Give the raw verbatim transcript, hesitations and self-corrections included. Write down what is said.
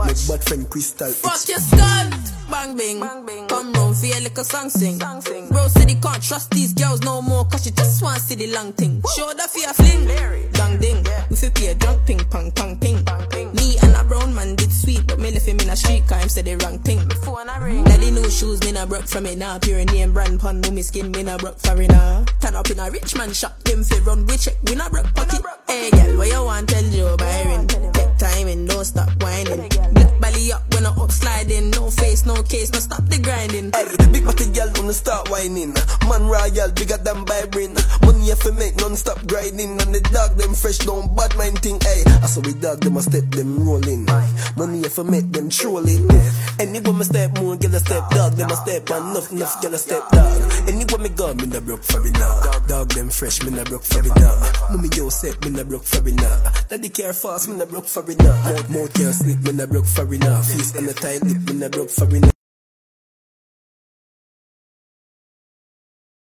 My bad friend Crystal X. Fuck your skull. Bang bing. Come round for your little song sing. Bro said he can't trust these girls no more, cause she just want to see the long thing. Show that for your fling. Dang ding. We fi play a drunk ping pong pong ping. Me and a brown man did sweet, but me left him in a street car, him said the wrong thing. Daddy new shoes, me na broke from it now. Pure name brand pun, no me skin, me na broke for it now. Turn up in a rich man shop, them fi run we check, we na broke pocket. Hey girl, what you want tell Joe Byron? Take time and don't stop whining. Black belly up when I up sliding. No face, no case, no stop the grinding. Hey, big body girl, don't start whining. Man royal, bigger than Byron. Money if you make non-stop grinding. And the dog them fresh, don't bad mind thing. Hey, I saw we dog them a step, them rolling. Money if you make them trolling. Any woman step more, get a step dog. Them a step and enough, enough, get a step dog. Any woman go, me na broke for it now. Dog them fresh, me na broke for it now. Mommy yo set, me na broke for it now. Daddy care fast, me na broke for it now. Mouth, mouth can't sleep, me na broke for it now. Face and the tight lip, me na broke for it now.